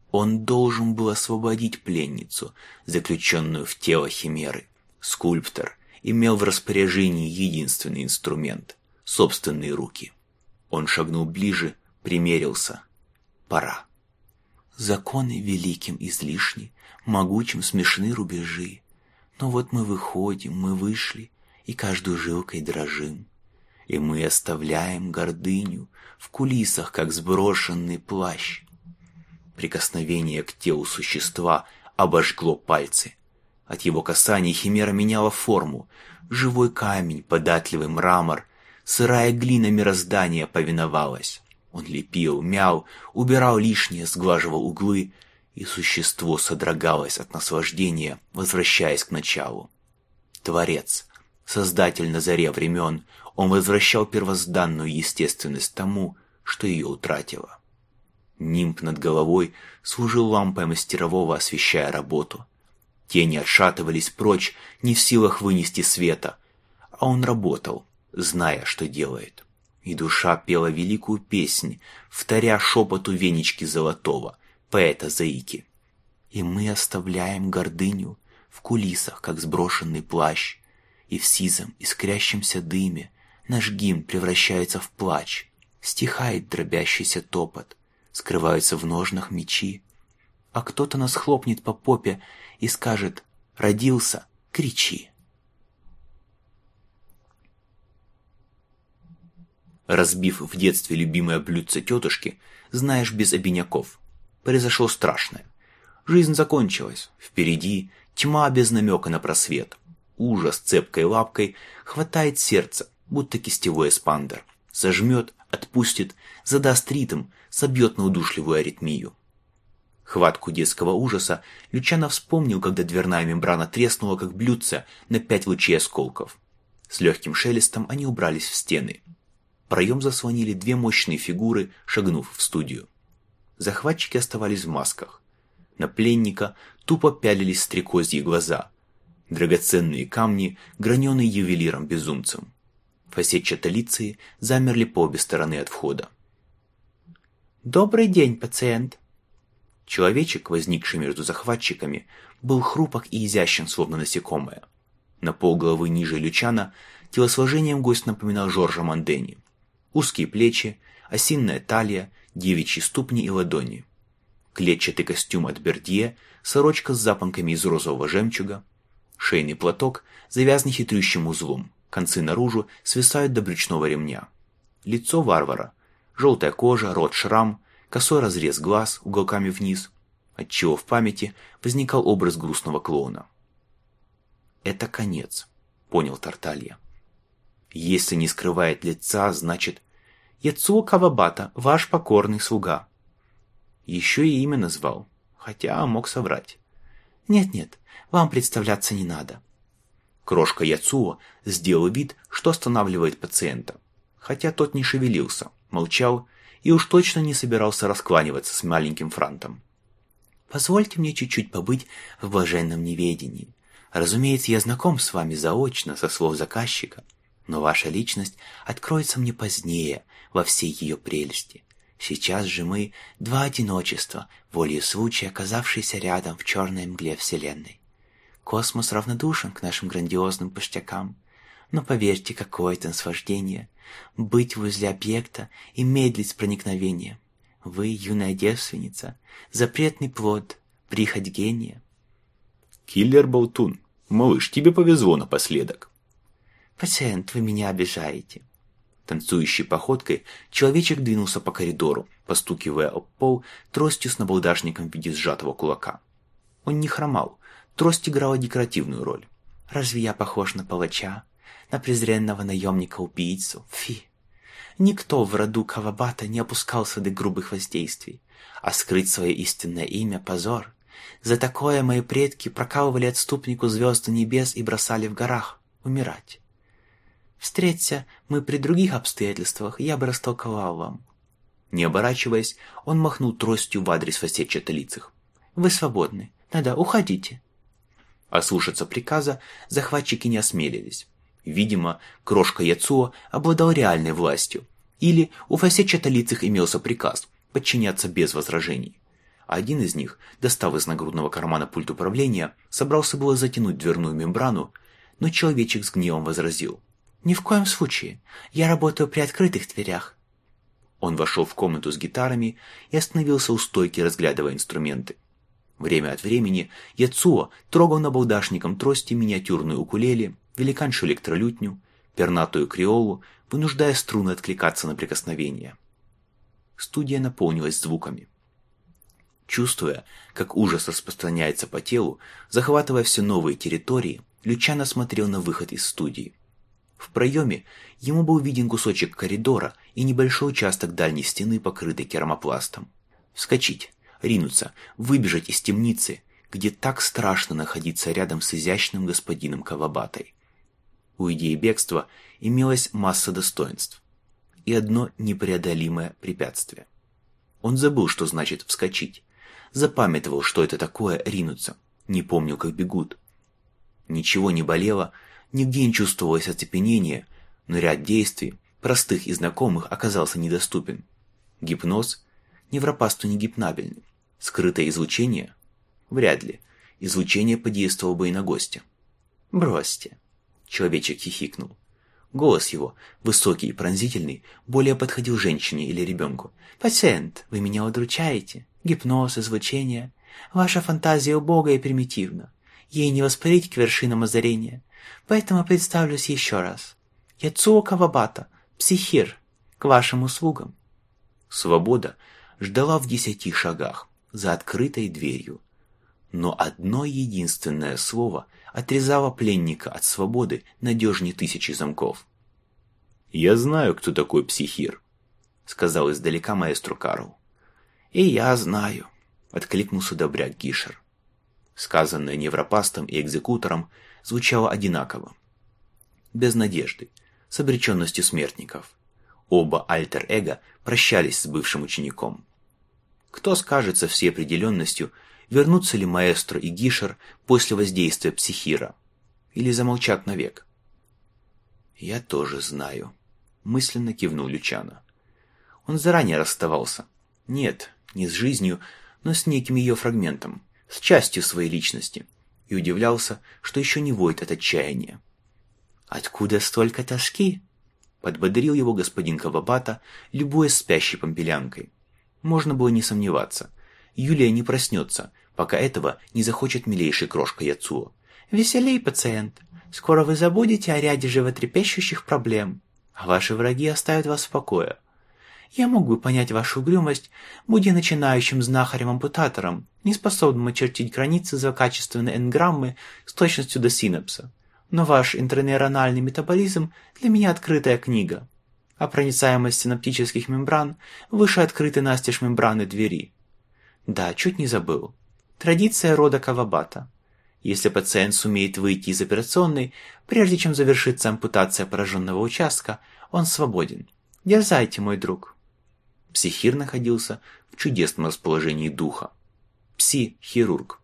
Он должен был освободить пленницу, заключенную в тело химеры. Скульптор имел в распоряжении единственный инструмент — собственные руки. Он шагнул ближе, примерился. Пора. Законы великим излишни, могучим смешны рубежи. Но вот мы выходим, мы вышли, и каждую жилкой дрожим. И мы оставляем гордыню в кулисах, как сброшенный плащ. Прикосновение к телу существа обожгло пальцы. От его касания химера меняла форму. Живой камень, податливый мрамор, сырая глина мироздания повиновалась. Он лепил, мял, убирал лишнее, сглаживал углы, и существо содрогалось от наслаждения, возвращаясь к началу. Творец, создатель на заре времен, он возвращал первозданную естественность тому, что ее утратило. Нимб над головой служил лампой мастерового, освещая работу. Тени отшатывались прочь, не в силах вынести света, а он работал, зная, что делает. И душа пела великую песнь, вторя шепоту Венечки Золотого, поэта-заики. И мы оставляем гордыню в кулисах, как сброшенный плащ, и в сизом, искрящемся дыме наш гимн превращается в плач, стихает дробящийся топот, скрываются в ножнах мечи, а кто-то нас хлопнет по попе и скажет: «Родился, кричи». Разбив в детстве любимое блюдце тетушки, знаешь без обиняков, произошло страшное. Жизнь закончилась, впереди тьма без намека на просвет. Ужас цепкой лапкой хватает сердце, будто кистевой эспандер. Зажмет, отпустит, задаст ритм, собьет на удушливую аритмию. Хватку детского ужаса Лючано вспомнил, когда дверная мембрана треснула, как блюдце, на 5 лучей осколков. С легким шелестом они убрались в стены. Проем заслонили 2 мощные фигуры, шагнув в студию. Захватчики оставались в масках. На пленника тупо пялились стрекозьи глаза. Драгоценные камни, граненые ювелиром-безумцем. Фасетчатолицы замерли по обе стороны от входа. «Добрый день, пациент!» Человечек, возникший между захватчиками, был хрупок и изящен, словно насекомое. На полголовы ниже Лючано телосложением гость напоминал Жоржа Мандени. Узкие плечи, осинная талия, девичьи ступни и ладони. Клетчатый костюм от Бердье, сорочка с запонками из розового жемчуга, шейный платок, завязанный хитрющим узлом, концы наружу свисают до брючного ремня. Лицо варвара, желтая кожа, рот шрам, косой разрез глаз уголками вниз, отчего в памяти возникал образ грустного клоуна. «Это конец», — понял Тарталья. «Если не скрывает лица, значит...» «Яцуо Кавабата, ваш покорный слуга». Еще и имя назвал, хотя мог соврать. «Нет-нет, вам представляться не надо». Крошка Яцуо сделал вид, что останавливает пациента, хотя тот не шевелился, молчал и уж точно не собирался раскланиваться с маленьким франтом. «Позвольте мне чуть-чуть побыть в блаженном неведении. Разумеется, я знаком с вами заочно, со слов заказчика, но ваша личность откроется мне позднее, во всей ее прелести. Сейчас же мы — 2 одиночества, волею случая оказавшиеся рядом в черной мгле Вселенной. Космос равнодушен к нашим грандиозным пустякам, но поверьте, какое это наслаждение — быть возле объекта и медлить с проникновением. Вы, юная девственница, запретный плод, прихоть гения». «Киллер-болтун, малыш, тебе повезло напоследок». «Пациент, вы меня обижаете». Танцующей походкой человечек двинулся по коридору, постукивая об пол тростью с набалдашником в виде сжатого кулака. Он не хромал, трость играла декоративную роль. «Разве я похож на палача, на презренного наемника-убийцу? Фи! Никто в роду Кавабата не опускался до грубых воздействий, а скрыть свое истинное имя — позор. За такое мои предки прокалывали отступнику звезды небес и бросали в горах умирать. Встреться мы при других обстоятельствах, я бы растолковал вам». Не оборачиваясь, он махнул тростью в адрес фасетчатолицых. «Вы свободны. Да-да, уходите». Ослушаться приказа захватчики не осмелились. Видимо, крошка Яцуо обладал реальной властью, или у фасетчатолицых имелся приказ подчиняться без возражений. а один из них, достав из нагрудного кармана пульт управления, собрался было затянуть дверную мембрану, но человечек с гневом возразил: «Ни в коем случае, я работаю при открытых дверях». Он вошел в комнату с гитарами и остановился у стойки, разглядывая инструменты. Время от времени Яцуо трогал набалдашником трости миниатюрную укулеле, великаншу электролютню, пернатую креолу, вынуждая струны откликаться на прикосновение. Студия наполнилась звуками. Чувствуя, как ужас распространяется по телу, захватывая все новые территории, Лючано смотрел на выход из студии. В проеме ему был виден кусочек коридора и небольшой участок дальней стены, покрытый керамопластом. Вскочить, ринуться, выбежать из темницы, где так страшно находиться рядом с изящным господином Кавабатой. У идеи бегства имелась масса достоинств и одно непреодолимое препятствие. Он забыл, что значит «вскочить», запамятовал, что это такое ринуться, не помнил, как бегут. Ничего не болело, нигде не чувствовалось оцепенение, но ряд действий, простых и знакомых, оказался недоступен. Гипноз невропасту не гипнабельный. Скрытое излучение? Вряд ли. Излучение подействовало бы и на гостя. «Бросьте», — человечек хихикнул. Голос его, высокий и пронзительный, более подходил женщине или ребенку. «Пациент, вы меня удручаете. Гипноз, излучение. Ваша фантазия убога и примитивна. Ей не воспарить к вершинам озарения. Поэтому представлюсь еще раз. Яцуо Кавабата, психир, к вашим услугам». Свобода ждала в 10 шагах, за открытой дверью. Но одно единственное слово отрезало пленника от свободы надежнее 1000 замков. «Я знаю, кто такой психир», — сказал издалека маэстро Карл. «И я знаю», — откликнулся добряк Гишер. Сказанное невропастом и экзекутором звучало одинаково. Без надежды, с обреченностью смертников. Оба альтер-эго прощались с бывшим учеником. Кто скажет со всей определенностью, вернутся ли маэстро и Гишер после воздействия психира, или замолчат навек? «Я тоже знаю», — мысленно кивнул Лючано. Он заранее расставался. Нет, не с жизнью, но с неким ее фрагментом, с частью своей личности, и удивлялся, что еще не воет от отчаяния. «Откуда столько тоски?» — подбодрил его господин Кавабата, любуясь спящей помпелянкой. Можно было не сомневаться. Юлия не проснется, пока этого не захочет милейший крошка Яцуо. «Веселей, пациент. Скоро вы забудете о ряде животрепещущих проблем, а ваши враги оставят вас в покое. Я мог бы понять вашу угрюмость, будь я начинающим знахарем-ампутатором, неспособным очертить границы злокачественной энграммы с точностью до синапса. Но ваш интранейрональный метаболизм для меня открытая книга, а проницаемость синаптических мембран выше открытой настежь мембраны двери. Да, чуть не забыл. Традиция рода Кавабата. Если пациент сумеет выйти из операционной, прежде чем завершится ампутация пораженного участка, он свободен. Дерзайте, мой друг». Психир находился в чудесном расположении духа. Пси-хирург.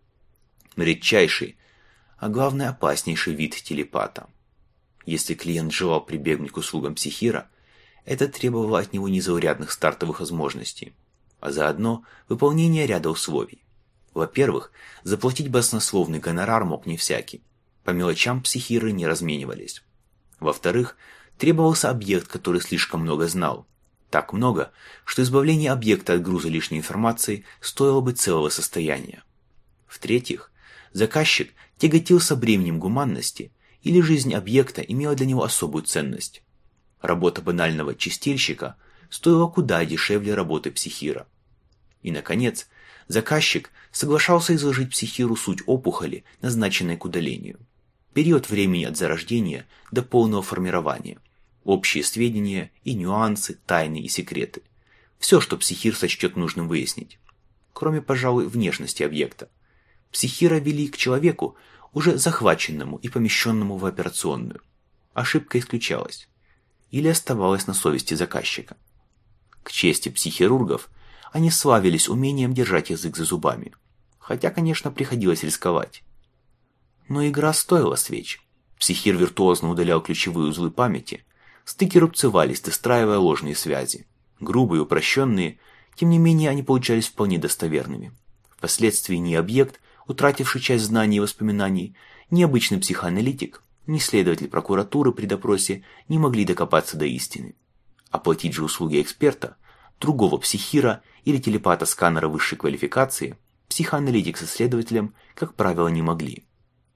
Редчайший, а главное опаснейший вид телепата. Если клиент желал прибегнуть к услугам психира, это требовало от него незаурядных стартовых возможностей, а заодно выполнение ряда условий. Во-первых, заплатить баснословный гонорар мог не всякий. По мелочам психиры не разменивались. Во-вторых, требовался объект, который слишком много знал. Так много, что избавление объекта от груза лишней информации стоило бы целого состояния. В-третьих, заказчик тяготился бременем гуманности, или жизнь объекта имела для него особую ценность. Работа банального чистильщика стоила куда дешевле работы психира. И, наконец, заказчик соглашался изложить психиру суть опухоли, назначенной к удалению. Период времени от зарождения до полного формирования. Общие сведения и нюансы, тайны и секреты. Все, что психир сочтет нужным выяснить. Кроме, пожалуй, внешности объекта. Психира вели к человеку, уже захваченному и помещенному в операционную. Ошибка исключалась. Или оставалась на совести заказчика. К чести психирургов, они славились умением держать язык за зубами. Хотя, конечно, приходилось рисковать. Но игра стоила свеч. Психир виртуозно удалял ключевые узлы памяти. Стыки рубцевались, достраивая ложные связи. Грубые, упрощенные, Тем не менее, они получались вполне достоверными. Впоследствии ни объект, утративший часть знаний и воспоминаний, ни обычный психоаналитик, ни следователь прокуратуры при допросе не могли докопаться до истины. Оплатить же услуги эксперта, другого психира или телепата-сканера высшей квалификации психоаналитик со следователем, как правило, не могли.